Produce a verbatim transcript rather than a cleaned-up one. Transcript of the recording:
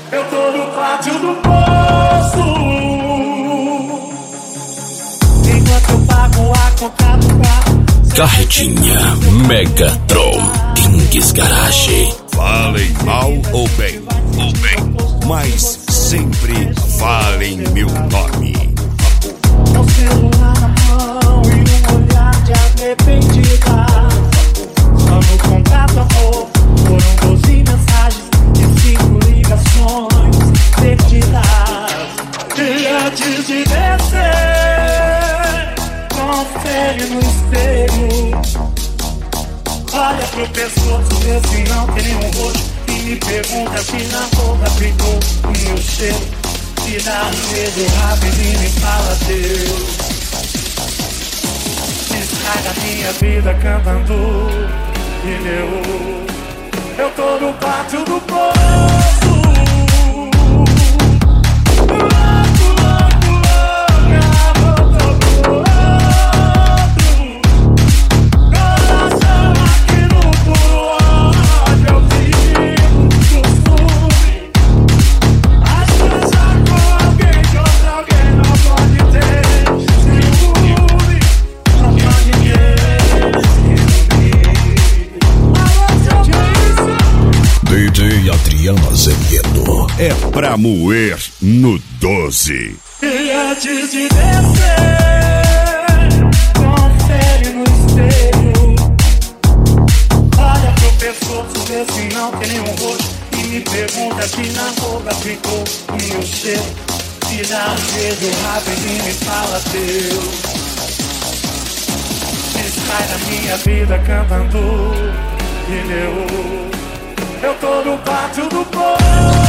Eu tô no pátio do poço, enquanto eu pago a coca do carro. Carretinha Megatron Kings Garage. Falem mal ou bem, ou bem, mas sempre falem meu nome. Um celular na mão e um olhar de arrependida. Só no contato amor foram doze mensagens e cinco ligações perdidas. E antes de descer, confere no espelho. Olha pro pescoço, vê se não tem nenhum rosto. E me pergunta se na roupa ficou o meu cheiro. Se dá um beijo rapidinho e fala Deus. Estraga minha vida cantando pneu. Eu tô no pátio do poço. D J Adriano Azevedo É pra moer no doze. E antes de descer, confere no espelho. Olha pro pescoço, vê se não tem nenhum rosto. E me pergunta se na roupa ficou o meu cheiro. Se dá um beijo rapidinho e fala Deus. Sai da minha vida cantando pneu. Eu tô no pátio do poço.